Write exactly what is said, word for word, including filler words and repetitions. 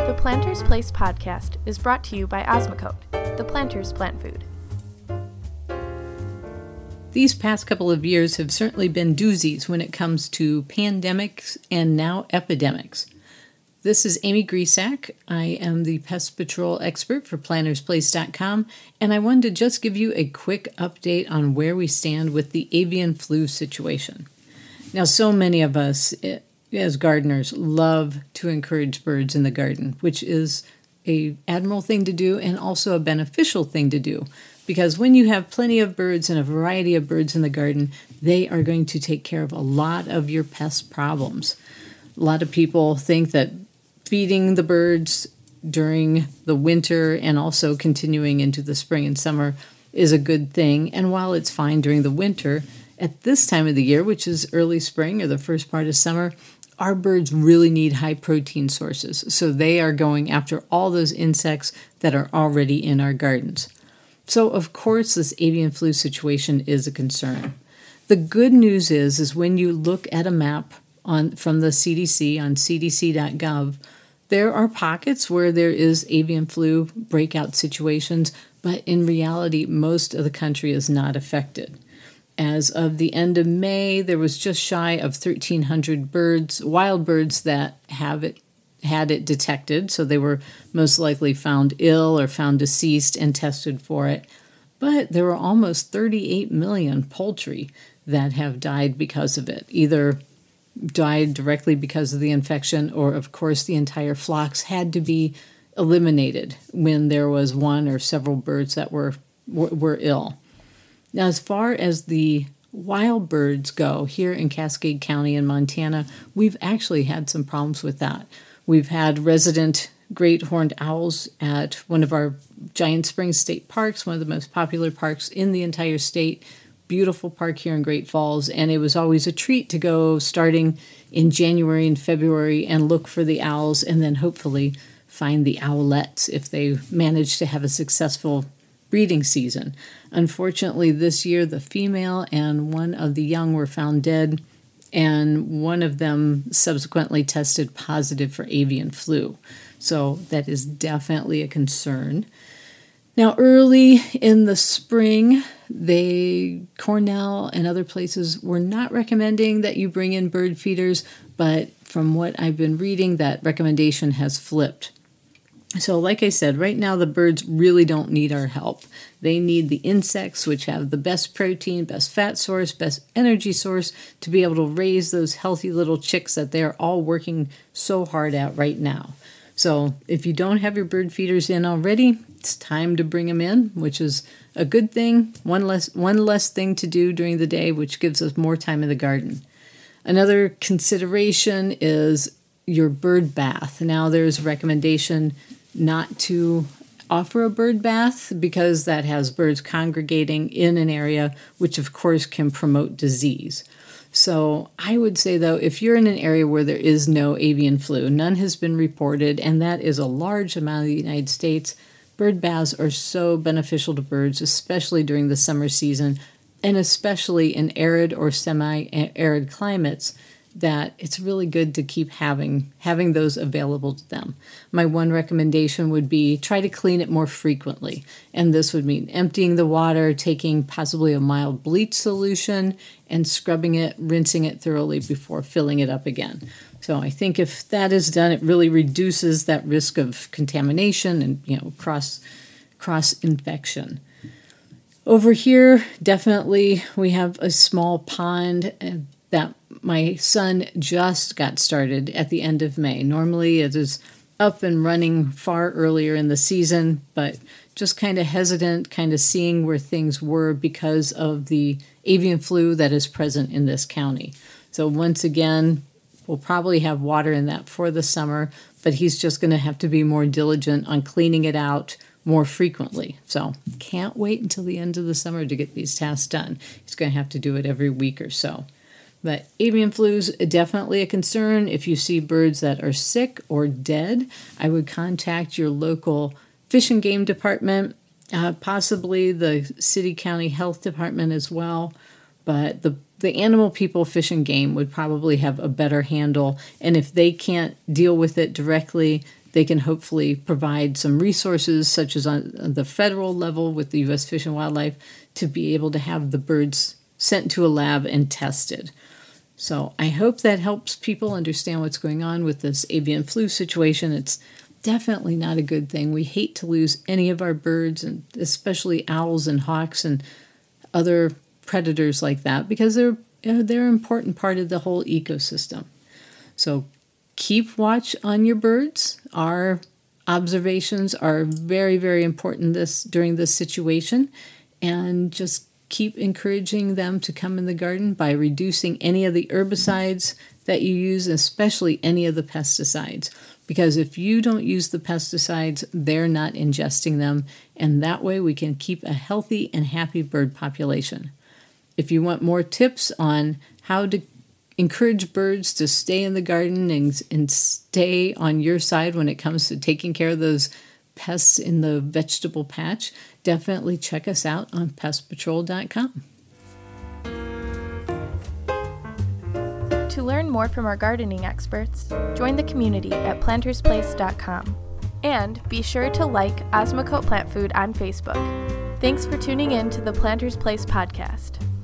The Planter's Place podcast is brought to you by Osmocote, the Planter's plant food. These past couple of years have certainly been doozies when it comes to pandemics and now epidemics. This is Amy Grisak. I am the pest patrol expert for planters place dot com, and I wanted to just give you a quick update on where we stand with the avian flu situation. Now, so many of us as gardeners love to encourage birds in the garden, which is a admirable thing to do and also a beneficial thing to do. Because when you have plenty of birds and a variety of birds in the garden, they are going to take care of a lot of your pest problems. A lot of people think that feeding the birds during the winter and also continuing into the spring and summer is a good thing. And while it's fine during the winter, at this time of the year, which is early spring or the first part of summer, our birds really need high protein sources. So they are going after all those insects that are already in our gardens. So, of course, this avian flu situation is a concern. The good news is, is when you look at a map on from the C D C on c d c dot gov, there are pockets where there is avian flu breakout situations, but in reality, most of the country is not affected. As of the end of May, there was just shy of thirteen hundred birds, wild birds that have it had it detected, so they were most likely found ill or found deceased and tested for it. But there were almost thirty-eight million poultry that have died because of it, either died directly because of the infection or, of course, the entire flocks had to be eliminated when there was one or several birds that were were, were ill. Now, as far as the wild birds go, here in Cascade County in Montana, we've actually had some problems with that. We've had resident great horned owls at one of our Giant Springs State Parks, one of the most popular parks in the entire state. Beautiful park here in Great Falls, and it was always a treat to go starting in January and February and look for the owls and then hopefully find the owlets if they manage to have a successful breeding season. Unfortunately, this year the female and one of the young were found dead, and one of them subsequently tested positive for avian flu. So that is definitely a concern. Now, early in the spring, they Cornell and other places were not recommending that you bring in bird feeders, but from what I've been reading, that recommendation has flipped. So like I said, right now the birds really don't need our help. They need the insects, which have the best protein, best fat source, best energy source to be able to raise those healthy little chicks that they're all working so hard at right now. So if you don't have your bird feeders in already, it's time to bring them in, which is a good thing. One less, one less thing to do during the day, which gives us more time in the garden. Another consideration is your bird bath. Now there's a recommendation not to offer a bird bath because that has birds congregating in an area, which of course can promote disease. So I would say, though, if you're in an area where there is no avian flu, none has been reported, and that is a large amount of the United States, bird baths are so beneficial to birds, especially during the summer season, and especially in arid or semi-arid climates, that it's really good to keep having having those available to them. My one recommendation would be try to clean it more frequently. And this would mean emptying the water, taking possibly a mild bleach solution, and scrubbing it, rinsing it thoroughly before filling it up again. So I think if that is done, it really reduces that risk of contamination and, you know, cross cross infection. Over here, definitely we have a small pond that my son just got started at the end of May. Normally it is up and running far earlier in the season, but just kind of hesitant, kind of seeing where things were because of the avian flu that is present in this county. So once again, we'll probably have water in that for the summer, but he's just going to have to be more diligent on cleaning it out more frequently. So can't wait until the end of the summer to get these tasks done. He's going to have to do it every week or so. But avian flu is definitely a concern. If you see birds that are sick or dead, I would contact your local Fish and Game department, uh, possibly the city county health department as well. But the the animal people, Fish and Game, would probably have a better handle. And if they can't deal with it directly, they can hopefully provide some resources, such as on the federal level with the U S Fish and Wildlife, to be able to have the birds sent to a lab and tested. So I hope that helps people understand what's going on with this avian flu situation. It's definitely not a good thing. We hate to lose any of our birds, and especially owls and hawks and other predators like that, because they're they're an important part of the whole ecosystem. So keep watch on your birds. Our observations are very, very important this during this situation, and just keep encouraging them to come in the garden by reducing any of the herbicides that you use, especially any of the pesticides. Because if you don't use the pesticides, they're not ingesting them, and that way we can keep a healthy and happy bird population. If you want more tips on how to encourage birds to stay in the garden and, and stay on your side when it comes to taking care of those pests in the vegetable patch, definitely check us out on pest patrol dot com. To learn more from our gardening experts, join the community at planters place dot com. And be sure to like Osmocote Plant Food on Facebook. Thanks for tuning in to the Planters Place podcast.